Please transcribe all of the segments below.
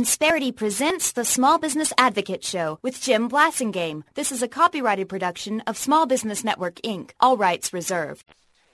Insperity presents the Small Business Advocate Show with Jim Blasingame. This is a copyrighted production of Small Business Network, Inc. All rights reserved.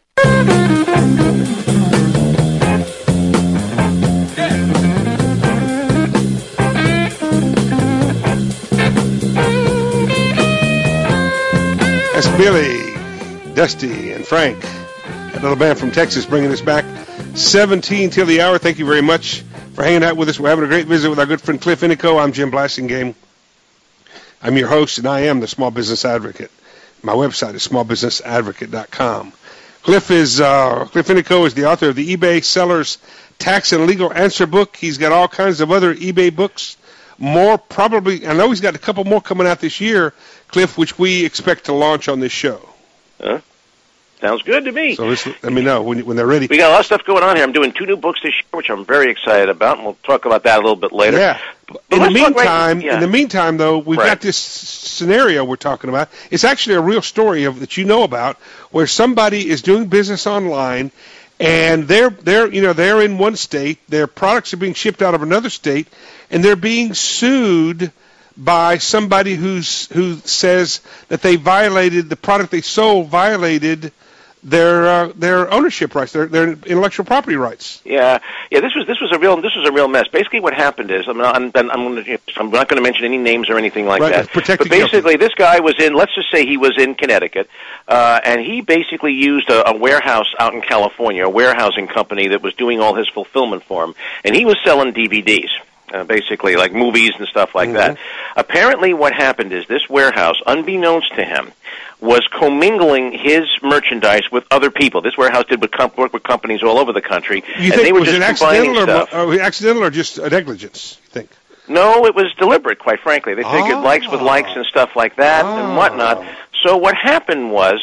That's Billy, Dusty, and Frank, that little band from Texas, bringing us back 17 till the hour. Thank you very much for hanging out with us. We're having a great visit with our good friend Cliff Inico. I'm Jim Blasingame. I'm your host, and I am the Small Business Advocate. My website is smallbusinessadvocate.com. Cliff Inico is the author of the eBay Sellers Tax and Legal Answer book. He's got all kinds of other eBay books. More probably, I know he's got a couple more coming out this year, Cliff, which we expect to launch on this show. Sounds good to me. So let me know when they're ready. We got a lot of stuff going on here. I'm doing 2 new books this year, which I'm very excited about, and we'll talk about that a little bit later. Yeah. In the meantime, though, we've got this scenario we're talking about. It's actually a real story that you know about, where somebody is doing business online, and they're in one state, their products are being shipped out of another state, and they're being sued by somebody who says that they violated the product they sold, violated their ownership rights, their intellectual property rights. Yeah. This was a real mess. Basically, what happened is, I'm not going to mention any names or anything like that. But basically, this guy was in. Let's just say he was in Connecticut, and he basically used a warehouse out in California, a warehousing company that was doing all his fulfillment for him, and he was selling DVDs. Basically, like movies and stuff like that. Apparently, what happened is this warehouse, unbeknownst to him, was commingling his merchandise with other people. This warehouse did work with companies all over the country. You think was it accidental or just a negligence? You think? No, it was deliberate. Quite frankly, they figured likes with likes and stuff like that and whatnot. So what happened was,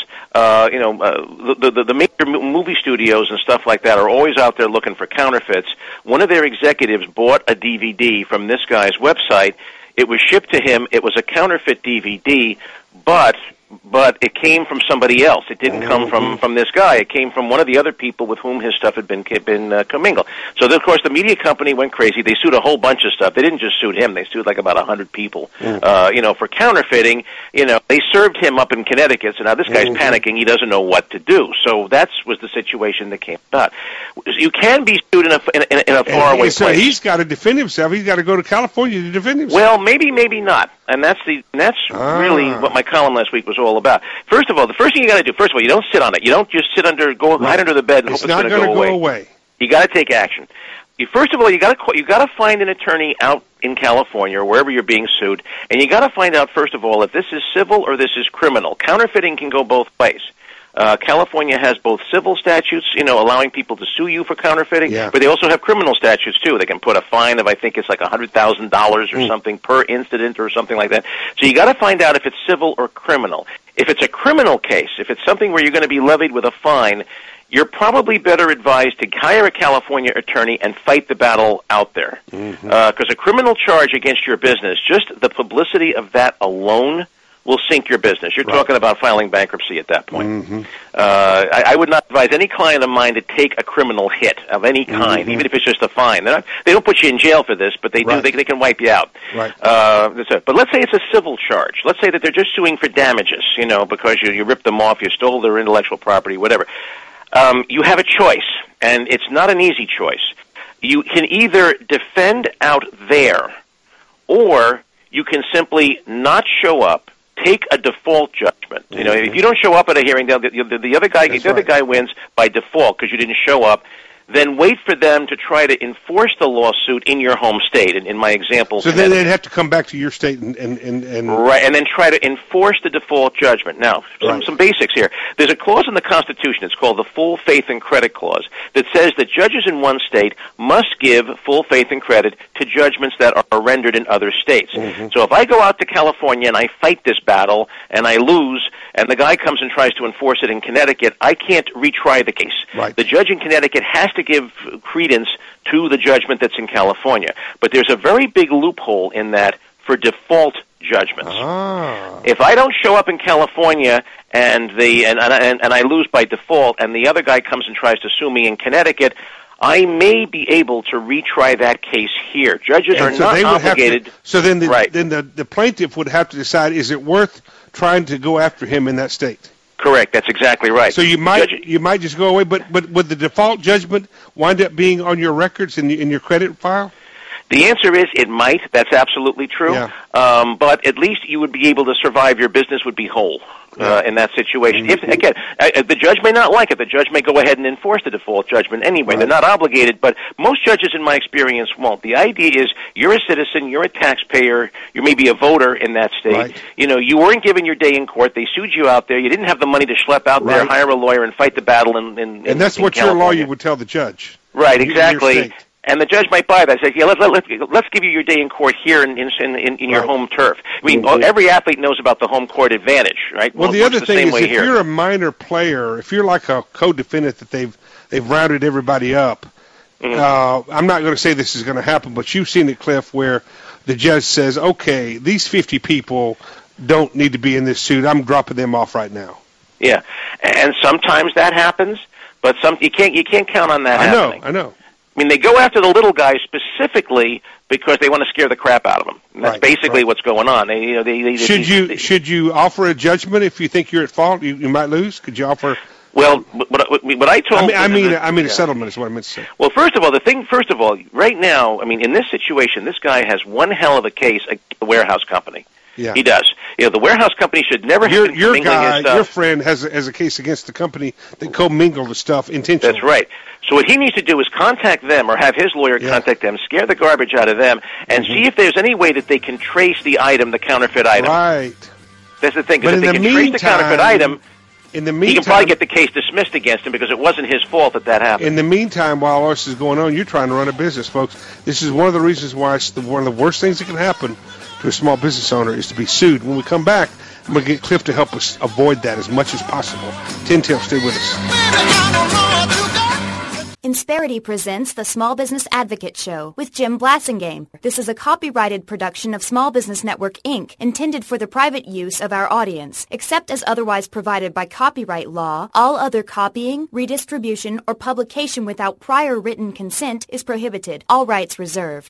the major movie studios and stuff like that are always out there looking for counterfeits. One of their executives bought a DVD from this guy's website. It was shipped to him. It was a counterfeit DVD, but it came from somebody else. It didn't come from this guy. It came from one of the other people with whom his stuff had been commingled. So, of course, the media company went crazy. They sued a whole bunch of stuff. They didn't just sue him. They sued like about 100 people, for counterfeiting. They served him up in Connecticut, so now this guy's panicking. He doesn't know what to do. So that was the situation that came about. You can be sued in a faraway place. So he's got to defend himself. He's got to go to California to defend himself. Well, maybe not. And that's really what my column last week was all about. First of all, the first thing you got to do, you don't sit on it. You don't just hide under the bed and hope it's going to go away. You got to take action. First of all, you got to find an attorney out in California or wherever you're being sued, and you got to find out first of all if this is civil or this is criminal. Counterfeiting can go both ways. California has both civil statutes, allowing people to sue you for counterfeiting, but they also have criminal statutes too. They can put a fine of, I think it's like $100,000 or something per incident or something like that. So you got to find out if it's civil or criminal. If it's a criminal case, if it's something where you're going to be levied with a fine, you're probably better advised to hire a California attorney and fight the battle out there. Because a criminal charge against your business, just the publicity of that alone will sink your business. You're talking about filing bankruptcy at that point. I would not advise any client of mine to take a criminal hit of any kind, even if it's just a fine. They don't put you in jail for this, but they do. They can wipe you out. But let's say it's a civil charge. Let's say that they're just suing for damages, because you ripped them off, you stole their intellectual property, whatever. You have a choice, and it's not an easy choice. You can either defend out there, or you can simply not show up, take a default judgment. If you don't show up at a hearing, the other guy wins by default because you didn't show up. Then wait for them to try to enforce the lawsuit in your home state. In my example, so then they'd have to come back to your state and right, and then try to enforce the default judgment. Now, some basics here. There's a clause in the Constitution. It's called the Full Faith and Credit Clause that says that judges in one state must give full faith and credit to judgments that are rendered in other states. So if I go out to California and I fight this battle and I lose, and the guy comes and tries to enforce it in Connecticut, I can't retry the case. The judge in Connecticut has to give credence to the judgment that's in California. But there's a very big loophole in that for default judgments. If I don't show up in California and I lose by default, and the other guy comes and tries to sue me in Connecticut, I may be able to retry that case here. Judges are not obligated. Then the plaintiff would have to decide, is it worth trying to go after him in that state? Correct. That's exactly right. So you might just go away, but would the default judgment wind up being on your records in your credit file? The answer is it might. That's absolutely true. Yeah. But at least you would be able to survive. Your business would be whole in that situation. If again, the judge may not like it. The judge may go ahead and enforce the default judgment anyway. Right. They're not obligated, but most judges, in my experience, won't. The idea is you're a citizen, you're a taxpayer, you may be a voter in that state. Right. You know, you weren't given your day in court. They sued you out there. You didn't have the money to schlep out there, hire a lawyer, and fight the battle in that's what California. Your lawyer would tell the judge. Right, exactly. And the judge might buy that. Say, yeah, let's give you your day in court here in your home turf. I mean, every athlete knows about the home court advantage, right? Well, the other thing is, if you're a minor player, if you're like a co-defendant that they've rounded everybody up, I'm not going to say this is going to happen, but you've seen it, Cliff, where the judge says, okay, these 50 people don't need to be in this suit. I'm dropping them off right now. Yeah, and sometimes that happens, but you can't count on that happening. I know. I mean, they go after the little guys specifically because they want to scare the crap out of them. And that's basically what's going on. Should you offer a judgment if you think you're at fault? You might lose. Could you offer? Well, what I told I mean a settlement is what I meant to say. Well, first of all, right now, I mean, in this situation, this guy has one hell of a case against the warehouse company. Yeah. He does. You know, the warehouse company should never have been commingling his stuff. Your friend has a case against the company that commingled the stuff intentionally. That's right. So what he needs to do is contact them or have his lawyer contact them, scare the garbage out of them, and see if there's any way that they can trace the item, the counterfeit item. Right. That's the thing, because if they can trace the counterfeit item, he can probably get the case dismissed against him because it wasn't his fault that happened. In the meantime, while all this is going on, you're trying to run a business, folks. This is one of the reasons why it's one of the worst things that can happen to a small business owner is to be sued. When we come back, I'm going to get Cliff to help us avoid that as much as possible. Tin Tail, stay with us. Insperity presents the Small Business Advocate Show with Jim Blasingame. This is a copyrighted production of Small Business Network, Inc., intended for the private use of our audience. Except as otherwise provided by copyright law, all other copying, redistribution, or publication without prior written consent is prohibited. All rights reserved.